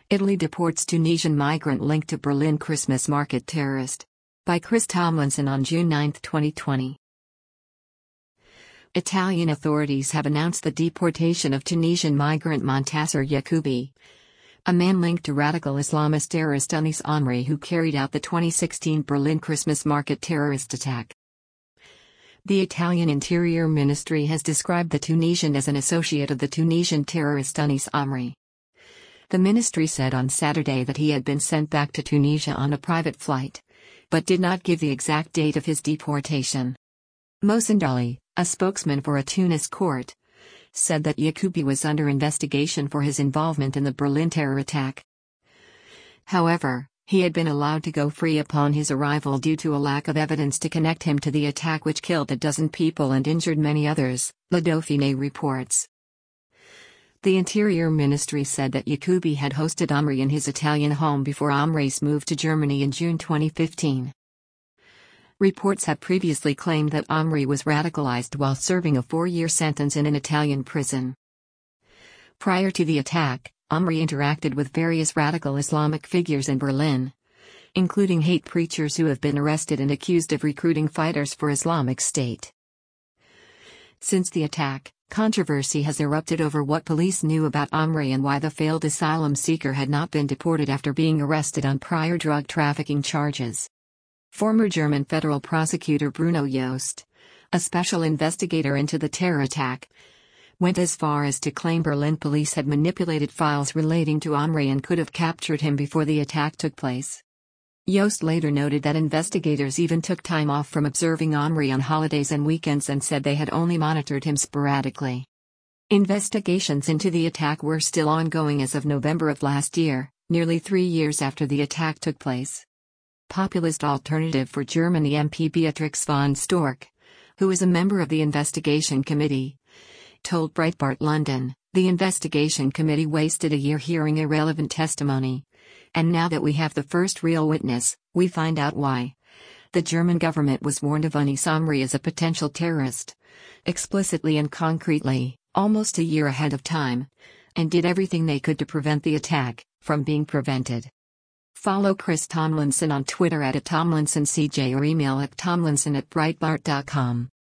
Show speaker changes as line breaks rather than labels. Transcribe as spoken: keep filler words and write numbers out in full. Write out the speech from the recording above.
Italy deports Tunisian migrant linked to Berlin Christmas market terrorist. By Chris Tomlinson on June ninth, twenty twenty. Italian authorities have announced the deportation of Tunisian migrant Montaser Yacoubi, a man linked to radical Islamist terrorist Anis Amri, who carried out the twenty sixteen Berlin Christmas market terrorist attack. The Italian Interior Ministry has described the Tunisian as an associate of the Tunisian terrorist Anis Amri. The ministry said on Saturday that he had been sent back to Tunisia on a private flight, but did not give the exact date of his deportation. Mohsen Dali, a spokesman for a Tunis court, said that Yacoubi was under investigation for his involvement in the Berlin terror attack. However, he had been allowed to go free upon his arrival due to a lack of evidence to connect him to the attack which killed a dozen people and injured many others, Le Dauphiné reports. The Interior Ministry said that Yacoubi had hosted Amri in his Italian home before Amri's move to Germany in June twenty fifteen. Reports have previously claimed that Amri was radicalized while serving a four-year sentence in an Italian prison. Prior to the attack, Amri interacted with various radical Islamic figures in Berlin, including hate preachers who have been arrested and accused of recruiting fighters for Islamic State. Since the attack, controversy has erupted over what police knew about Amri and why the failed asylum seeker had not been deported after being arrested on prior drug trafficking charges. Former German federal prosecutor Bruno Jost, a special investigator into the terror attack, went as far as to claim Berlin police had manipulated files relating to Amri and could have captured him before the attack took place. Jost later noted that investigators even took time off from observing Amri on holidays and weekends and said they had only monitored him sporadically. Investigations into the attack were still ongoing as of November of last year, nearly three years after the attack took place. Populist Alternative for Germany M P Beatrix von Storch, who is a member of the investigation committee, told Breitbart London, "The investigation committee wasted a year hearing irrelevant testimony. And now that we have the first real witness, we find out why. The German government was warned of Anis Amri as a potential terrorist, explicitly and concretely, almost a year ahead of time, and did everything they could to prevent the attack from being prevented." Follow Chris Tomlinson on Twitter at Tomlinson C J or email at tomlinson at breitbart dot com.